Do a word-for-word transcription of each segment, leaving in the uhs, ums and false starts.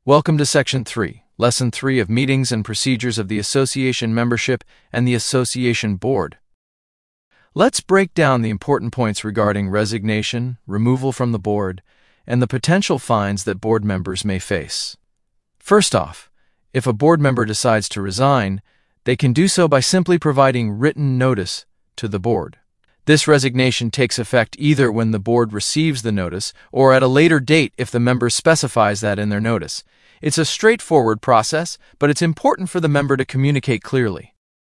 Welcome to Section three, Lesson three of Meetings and Procedures of the Association Membership and the Association Board. Let's break down the important points regarding resignation, removal from the board, and the potential fines that board members may face. First off, if a board member decides to resign, they can do so by simply providing written notice to the board. This resignation takes effect either when the board receives the notice or at a later date if the member specifies that in their notice. It's a straightforward process, but it's important for the member to communicate clearly.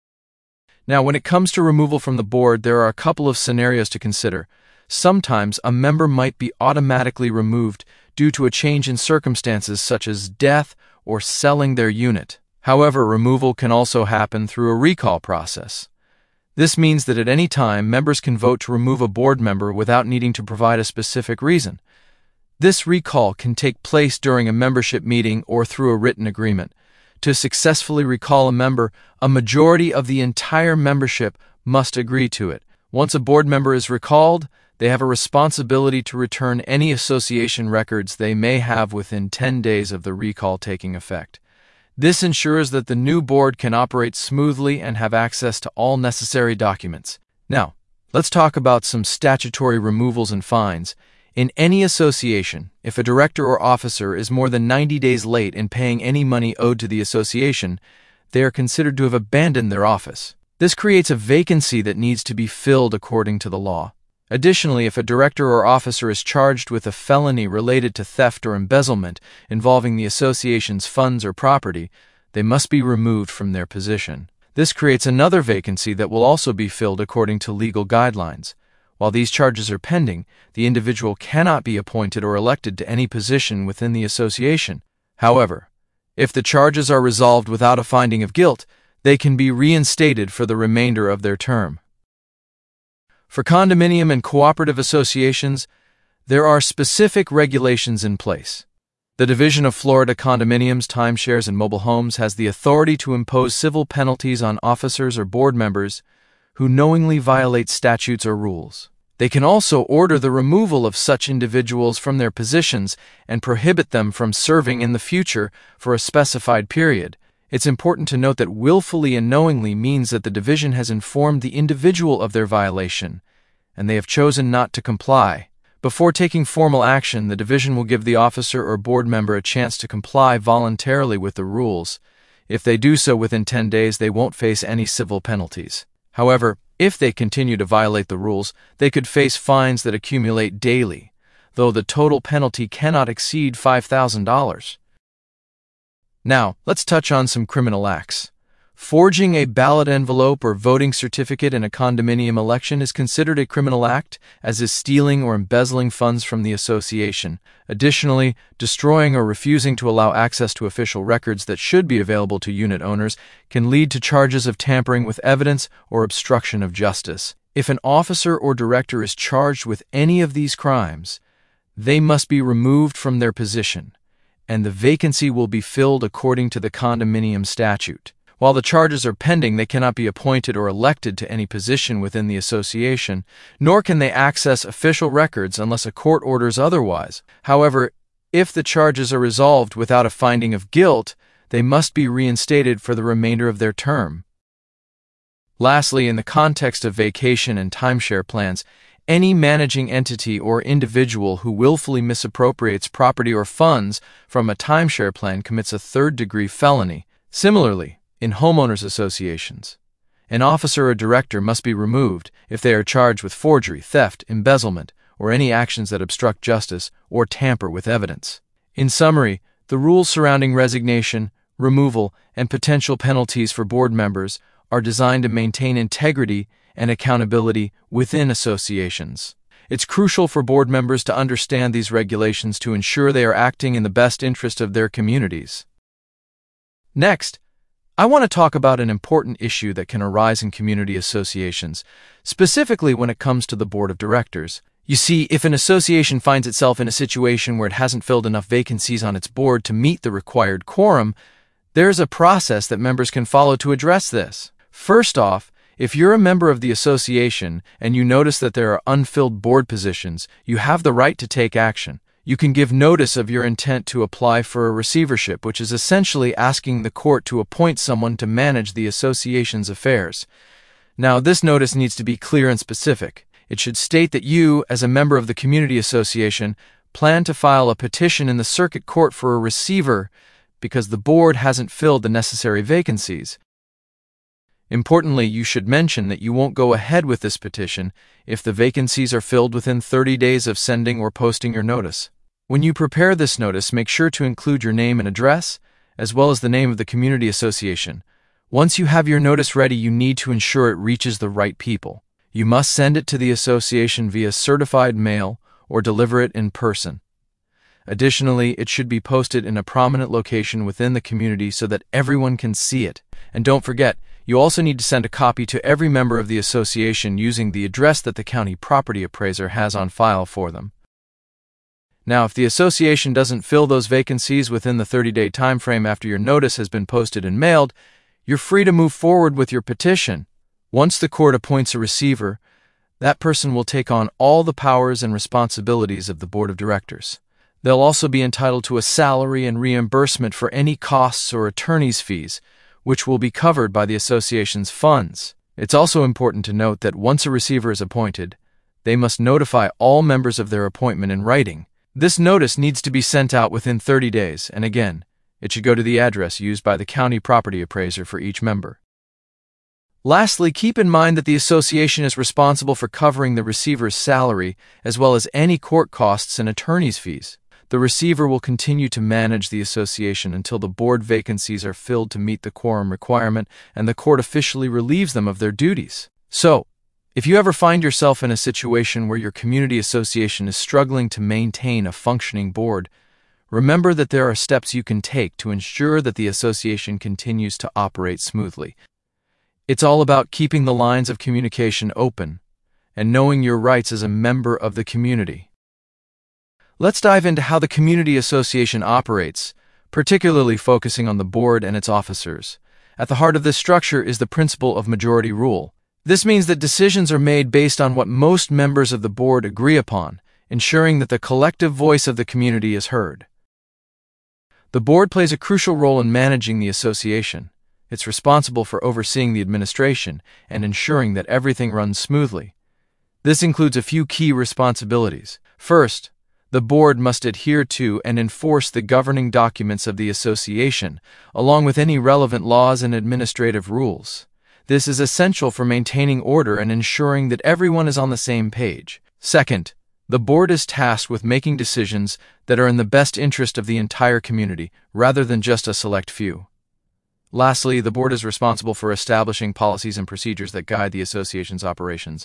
Now, when it comes to removal from the board, there are a couple of scenarios to consider. Sometimes a member might be automatically removed due to a change in circumstances such as death or selling their unit. However, removal can also happen through a recall process. This means that at any time, members can vote to remove a board member without needing to provide a specific reason. This recall can take place during a membership meeting or through a written agreement. To successfully recall a member, a majority of the entire membership must agree to it. Once a board member is recalled, they have a responsibility to return any association records they may have within ten days of the recall taking effect. This ensures that the new board can operate smoothly and have access to all necessary documents. Now, let's talk about some statutory removals and fines. In any association, if a director or officer is more than ninety days late in paying any money owed to the association, they are considered to have abandoned their office. This creates a vacancy that needs to be filled according to the law. Additionally, if a director or officer is charged with a felony related to theft or embezzlement involving the association's funds or property, they must be removed from their position. This creates another vacancy that will also be filled according to legal guidelines. While these charges are pending, the individual cannot be appointed or elected to any position within the association. However, if the charges are resolved without a finding of guilt, they can be reinstated for the remainder of their term. For condominium and cooperative associations, there are specific regulations in place. The Division of Florida Condominiums, Timeshares, and Mobile Homes has the authority to impose civil penalties on officers or board members who knowingly violate statutes or rules. They can also order the removal of such individuals from their positions and prohibit them from serving in the future for a specified period. It's important to note that willfully and knowingly means that the division has informed the individual of their violation, and they have chosen not to comply. Before taking formal action, the division will give the officer or board member a chance to comply voluntarily with the rules. If they do so within ten days, they won't face any civil penalties. However, if they continue to violate the rules, they could face fines that accumulate daily, though the total penalty cannot exceed five thousand dollars. Now, let's touch on some criminal acts. Forging a ballot envelope or voting certificate in a condominium election is considered a criminal act, as is stealing or embezzling funds from the association. Additionally, destroying or refusing to allow access to official records that should be available to unit owners can lead to charges of tampering with evidence or obstruction of justice. If an officer or director is charged with any of these crimes, they must be removed from their position, and the vacancy will be filled according to the condominium statute. While the charges are pending, they cannot be appointed or elected to any position within the association, nor can they access official records unless a court orders otherwise. However, if the charges are resolved without a finding of guilt, they must be reinstated for the remainder of their term. Lastly, in the context of vacation and timeshare plans, any managing entity or individual who willfully misappropriates property or funds from a timeshare plan commits a third-degree felony. Similarly, in homeowners associations, an officer or director must be removed if they are charged with forgery, theft, embezzlement, or any actions that obstruct justice or tamper with evidence. In summary, the rules surrounding resignation, removal, and potential penalties for board members are designed to maintain integrity and accountability within associations. It's crucial for board members to understand these regulations to ensure they are acting in the best interest of their communities. Next, I want to talk about an important issue that can arise in community associations, specifically when it comes to the board of directors. You see, if an association finds itself in a situation where it hasn't filled enough vacancies on its board to meet the required quorum, there's a process that members can follow to address this. First off, if you're a member of the association and you notice that there are unfilled board positions, you have the right to take action. You can give notice of your intent to apply for a receivership, which is essentially asking the court to appoint someone to manage the association's affairs. Now, this notice needs to be clear and specific. It should state that you, as a member of the community association, plan to file a petition in the circuit court for a receiver because the board hasn't filled the necessary vacancies. Importantly, you should mention that you won't go ahead with this petition if the vacancies are filled within thirty days of sending or posting your notice. When you prepare this notice, make sure to include your name and address, as well as the name of the community association. Once you have your notice ready, you need to ensure it reaches the right people. You must send it to the association via certified mail or deliver it in person. Additionally, it should be posted in a prominent location within the community so that everyone can see it. And don't forget, you also need to send a copy to every member of the association using the address that the county property appraiser has on file for them. Now, if the association doesn't fill those vacancies within the thirty-day time frame after your notice has been posted and mailed, you're free to move forward with your petition. Once the court appoints a receiver, that person will take on all the powers and responsibilities of the board of directors. They'll also be entitled to a salary and reimbursement for any costs or attorney's fees, which will be covered by the association's funds. It's also important to note that once a receiver is appointed, they must notify all members of their appointment in writing. This notice needs to be sent out within thirty days, and again, it should go to the address used by the county property appraiser for each member. Lastly, keep in mind that the association is responsible for covering the receiver's salary as well as any court costs and attorney's fees. The receiver will continue to manage the association until the board vacancies are filled to meet the quorum requirement and the court officially relieves them of their duties. So, if you ever find yourself in a situation where your community association is struggling to maintain a functioning board, remember that there are steps you can take to ensure that the association continues to operate smoothly. It's all about keeping the lines of communication open and knowing your rights as a member of the community. Let's dive into how the community association operates, particularly focusing on the board and its officers. At the heart of this structure is the principle of majority rule. This means that decisions are made based on what most members of the board agree upon, ensuring that the collective voice of the community is heard. The board plays a crucial role in managing the association. It's responsible for overseeing the administration and ensuring that everything runs smoothly. This includes a few key responsibilities. First, the board must adhere to and enforce the governing documents of the association, along with any relevant laws and administrative rules. This is essential for maintaining order and ensuring that everyone is on the same page. Second, the board is tasked with making decisions that are in the best interest of the entire community, rather than just a select few. Lastly, the board is responsible for establishing policies and procedures that guide the association's operations.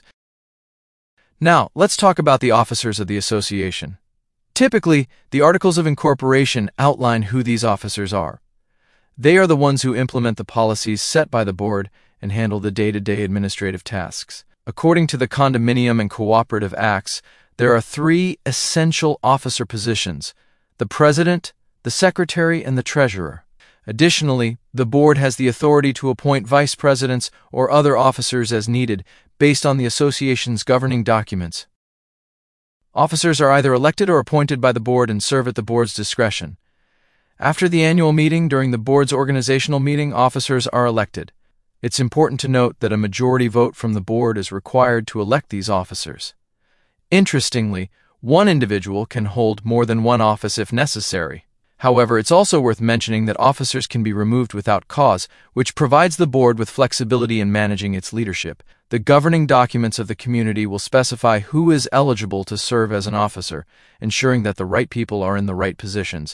Now, let's talk about the officers of the association. Typically, the Articles of Incorporation outline who these officers are. They are the ones who implement the policies set by the board and handle the day-to-day administrative tasks. According to the Condominium and Cooperative Acts, there are three essential officer positions: the president, the secretary, and the treasurer. Additionally, the board has the authority to appoint vice presidents or other officers as needed based on the association's governing documents. Officers are either elected or appointed by the board and serve at the board's discretion. After the annual meeting, during the board's organizational meeting, officers are elected. It's important to note that a majority vote from the board is required to elect these officers. Interestingly, one individual can hold more than one office if necessary. However, it's also worth mentioning that officers can be removed without cause, which provides the board with flexibility in managing its leadership. The governing documents of the community will specify who is eligible to serve as an officer, ensuring that the right people are in the right positions.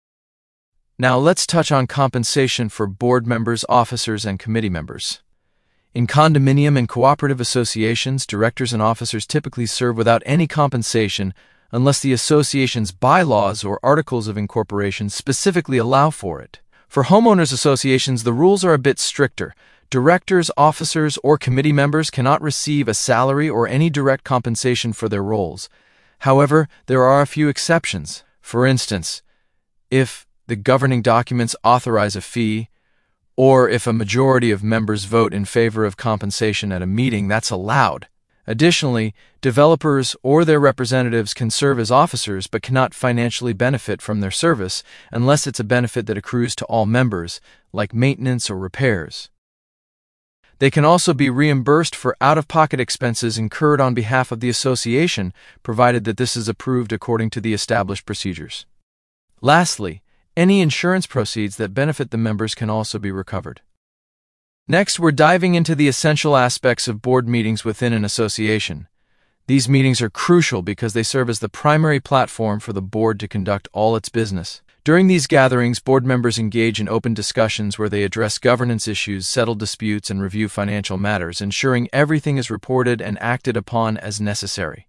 Now let's touch on compensation for board members, officers, and committee members. In condominium and cooperative associations, directors and officers typically serve without any compensation unless the association's bylaws or articles of incorporation specifically allow for it. For homeowners associations, the rules are a bit stricter. Directors, officers, or committee members cannot receive a salary or any direct compensation for their roles. However, there are a few exceptions. For instance, if the governing documents authorize a fee, or if a majority of members vote in favor of compensation at a meeting, that's allowed. Additionally, developers or their representatives can serve as officers but cannot financially benefit from their service unless it's a benefit that accrues to all members, like maintenance or repairs. They can also be reimbursed for out-of-pocket expenses incurred on behalf of the association, provided that this is approved according to the established procedures. Lastly, any insurance proceeds that benefit the members can also be recovered. Next, we're diving into the essential aspects of board meetings within an association. These meetings are crucial because they serve as the primary platform for the board to conduct all its business. During these gatherings, board members engage in open discussions where they address governance issues, settle disputes, and review financial matters, ensuring everything is reported and acted upon as necessary.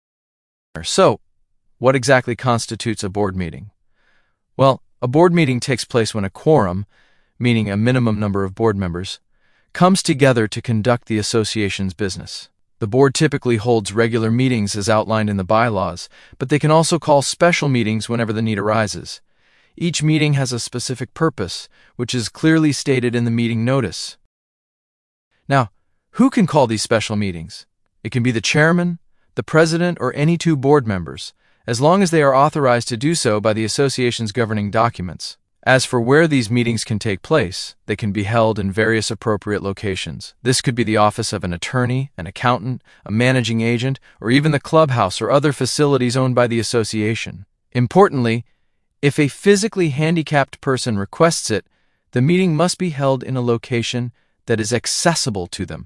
So, what exactly constitutes a board meeting? Well, a board meeting takes place when a quorum, meaning a minimum number of board members, comes together to conduct the association's business. The board typically holds regular meetings as outlined in the bylaws, but they can also call special meetings whenever the need arises. Each meeting has a specific purpose, which is clearly stated in the meeting notice. Now, who can call these special meetings? It can be the chairman, the president, or any two board members, as long as they are authorized to do so by the association's governing documents. As for where these meetings can take place, they can be held in various appropriate locations. This could be the office of an attorney, an accountant, a managing agent, or even the clubhouse or other facilities owned by the association. Importantly, if a physically handicapped person requests it, the meeting must be held in a location that is accessible to them.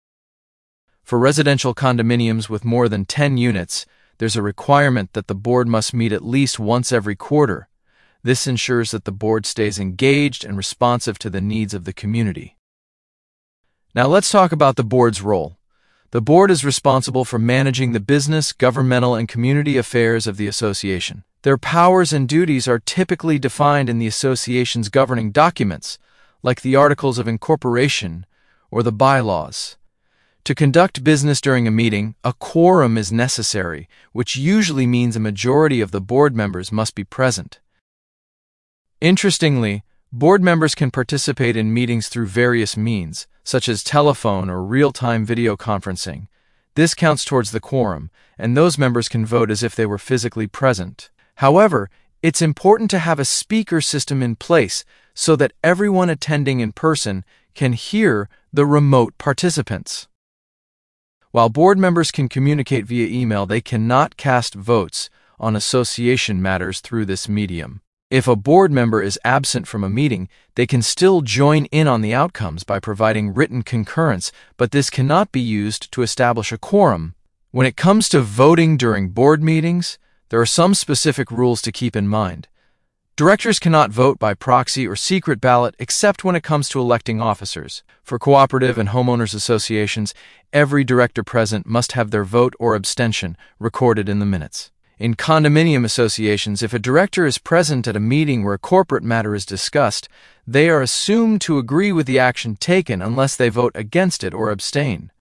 For residential condominiums with more than ten units, there's a requirement that the board must meet at least once every quarter. This ensures that the board stays engaged and responsive to the needs of the community. Now let's talk about the board's role. The board is responsible for managing the business, governmental, and community affairs of the association. Their powers and duties are typically defined in the association's governing documents, like the Articles of Incorporation or the bylaws. To conduct business during a meeting, a quorum is necessary, which usually means a majority of the board members must be present. Interestingly, board members can participate in meetings through various means, such as telephone or real-time video conferencing. This counts towards the quorum, and those members can vote as if they were physically present. However, it's important to have a speaker system in place so that everyone attending in person can hear the remote participants. While board members can communicate via email, they cannot cast votes on association matters through this medium. If a board member is absent from a meeting, they can still join in on the outcomes by providing written concurrence, but this cannot be used to establish a quorum. When it comes to voting during board meetings, there are some specific rules to keep in mind. Directors cannot vote by proxy or secret ballot except when it comes to electing officers. For cooperative and homeowners associations, every director present must have their vote or abstention recorded in the minutes. In condominium associations, if a director is present at a meeting where a corporate matter is discussed, they are assumed to agree with the action taken unless they vote against it or abstain.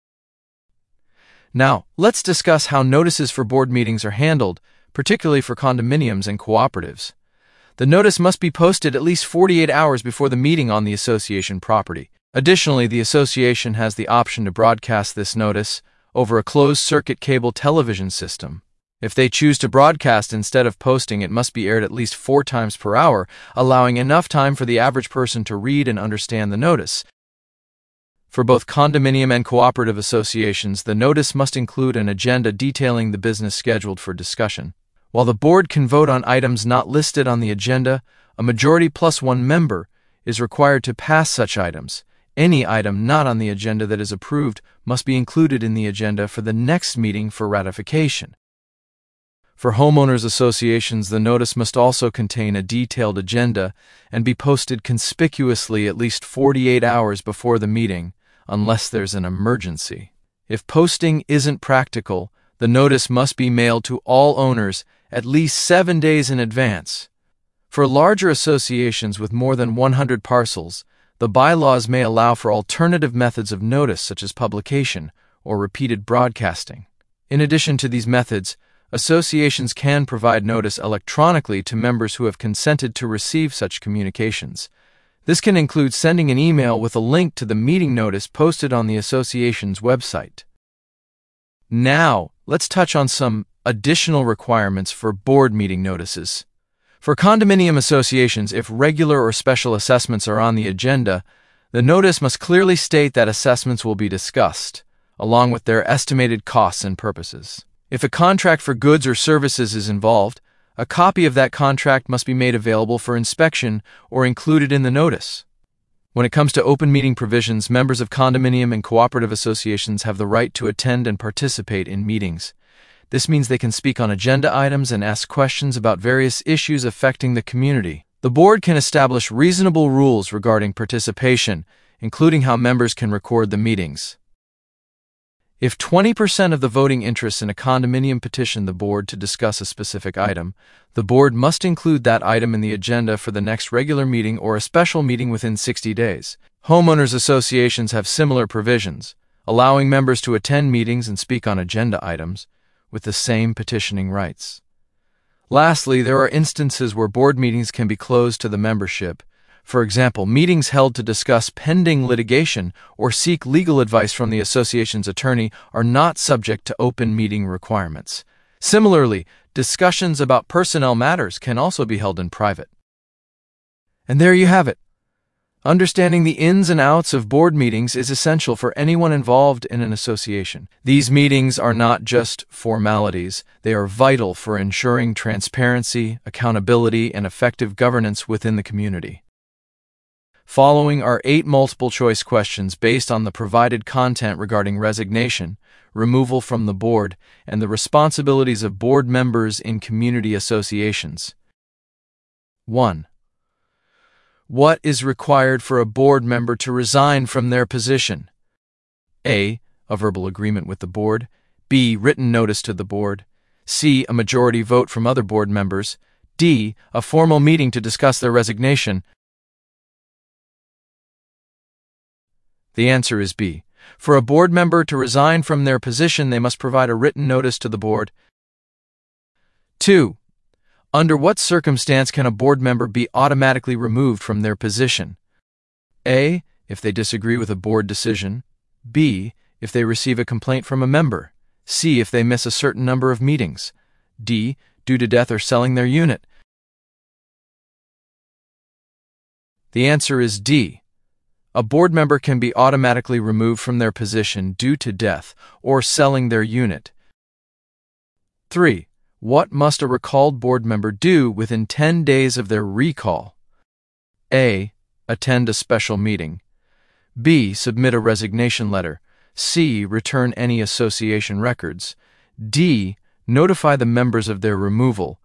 Now, let's discuss how notices for board meetings are handled, particularly for condominiums and cooperatives. The notice must be posted at least forty-eight hours before the meeting on the association property. Additionally, the association has the option to broadcast this notice over a closed-circuit cable television system. If they choose to broadcast instead of posting, it must be aired at least four times per hour, allowing enough time for the average person to read and understand the notice. For both condominium and cooperative associations, the notice must include an agenda detailing the business scheduled for discussion. While the board can vote on items not listed on the agenda, a majority plus one member is required to pass such items. Any item not on the agenda that is approved must be included in the agenda for the next meeting for ratification. For homeowners associations, the notice must also contain a detailed agenda and be posted conspicuously at least forty-eight hours before the meeting, unless there's an emergency. If posting isn't practical, the notice must be mailed to all owners at least seven days in advance. For larger associations with more than one hundred parcels, the bylaws may allow for alternative methods of notice such as publication or repeated broadcasting. In addition to these methods, associations can provide notice electronically to members who have consented to receive such communications. This can include sending an email with a link to the meeting notice posted on the association's website. Now, let's touch on some additional requirements for board meeting notices. For condominium associations, if regular or special assessments are on the agenda, the notice must clearly state that assessments will be discussed, along with their estimated costs and purposes. If a contract for goods or services is involved, a copy of that contract must be made available for inspection or included in the notice. When it comes to open meeting provisions, members of condominium and cooperative associations have the right to attend and participate in meetings. This means they can speak on agenda items and ask questions about various issues affecting the community. The board can establish reasonable rules regarding participation, including how members can record the meetings. If twenty percent of the voting interests in a condominium petition the board to discuss a specific item, the board must include that item in the agenda for the next regular meeting or a special meeting within sixty days. Homeowners associations have similar provisions, allowing members to attend meetings and speak on agenda items with the same petitioning rights. Lastly, there are instances where board meetings can be closed to the membership. For example, meetings held to discuss pending litigation or seek legal advice from the association's attorney are not subject to open meeting requirements. Similarly, discussions about personnel matters can also be held in private. And there you have it. Understanding the ins and outs of board meetings is essential for anyone involved in an association. These meetings are not just formalities, they are vital for ensuring transparency, accountability, and effective governance within the community. Following are eight multiple-choice questions based on the provided content regarding resignation, removal from the board, and the responsibilities of board members in community associations. one. What is required for a board member to resign from their position? A. A verbal agreement with the board. B. Written notice to the board. C. A majority vote from other board members. D. A formal meeting to discuss their resignation. The answer is B. For a board member to resign from their position, they must provide a written notice to the board. two. Under what circumstance can a board member be automatically removed from their position? A. If they disagree with a board decision. B. If they receive a complaint from a member. C. If they miss a certain number of meetings. D. Due to death or selling their unit. The answer is D. A board member can be automatically removed from their position due to death or selling their unit. three. What must a recalled board member do within ten days of their recall? A. Attend a special meeting. B. Submit a resignation letter. C. Return any association records. D. Notify the members of their removal.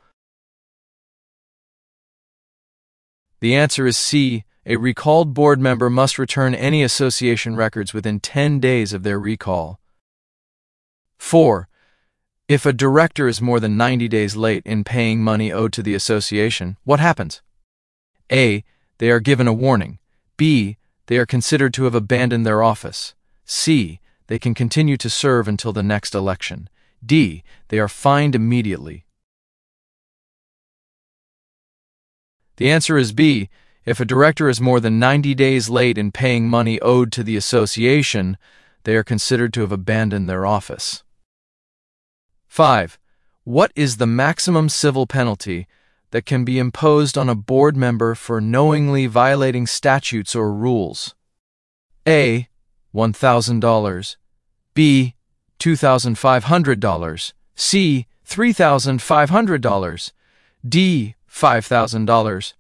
The answer is C. A recalled board member must return any association records within ten days of their recall. four. If a director is more than ninety days late in paying money owed to the association, what happens? A. They are given a warning. B. They are considered to have abandoned their office. C. They can continue to serve until the next election. D. They are fined immediately. The answer is B. If a director is more than ninety days late in paying money owed to the association, they are considered to have abandoned their office. five. What is the maximum civil penalty that can be imposed on a board member for knowingly violating statutes or rules? A. one thousand dollars. B. two thousand five hundred dollars. C. three thousand five hundred dollars. D. five thousand dollars.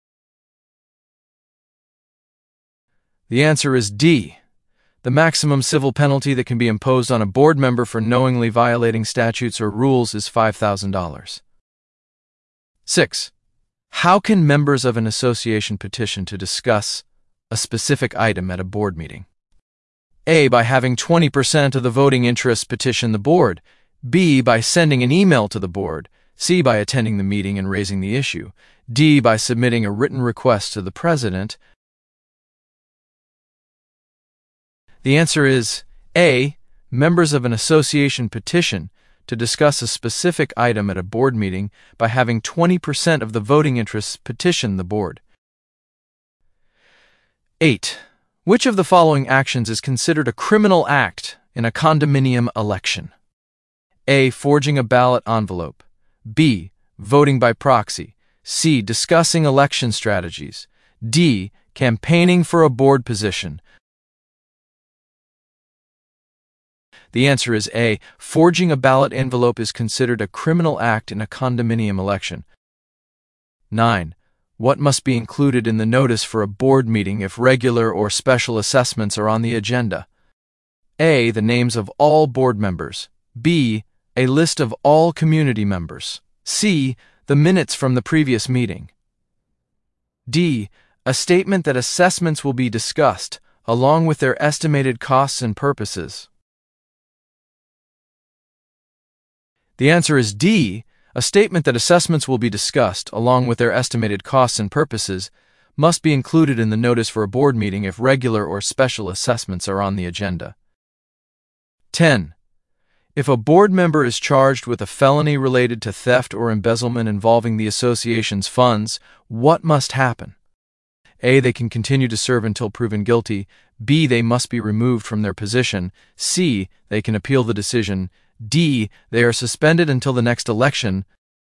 The answer is D. The maximum civil penalty that can be imposed on a board member for knowingly violating statutes or rules is five thousand dollars. six. How can members of an association petition to discuss a specific item at a board meeting? A. By having twenty percent of the voting interests petition the board. B. By sending an email to the board. C. By attending the meeting and raising the issue. D. By submitting a written request to the president. The answer is A. Members of an association petition to discuss a specific item at a board meeting by having twenty percent of the voting interests petition the board. eight. Which of the following actions is considered a criminal act in a condominium election? A. Forging a ballot envelope. B. Voting by proxy. C. Discussing election strategies. D. Campaigning for a board position. The answer is A. Forging a ballot envelope is considered a criminal act in a condominium election. nine. What must be included in the notice for a board meeting if regular or special assessments are on the agenda? A. The names of all board members. B. A list of all community members. C. The minutes from the previous meeting. D. A statement that assessments will be discussed, along with their estimated costs and purposes. The answer is D. A statement that assessments will be discussed, along with their estimated costs and purposes, must be included in the notice for a board meeting if regular or special assessments are on the agenda. ten. If a board member is charged with a felony related to theft or embezzlement involving the association's funds, what must happen? A. They can continue to serve until proven guilty. B. They must be removed from their position. C. They can appeal the decision. D. They are suspended until the next election.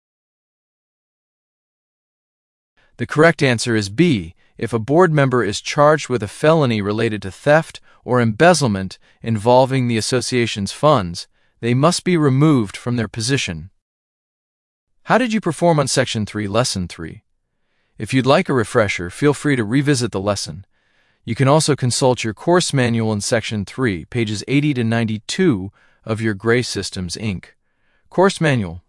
The correct answer is B. If a board member is charged with a felony related to theft or embezzlement involving the association's funds, they must be removed from their position. How did you perform on Section three, Lesson three? If you'd like a refresher, feel free to revisit the lesson. You can also consult your course manual in Section three, pages eighty to ninety-two of your Gray Systems, Incorporated. Course Manual,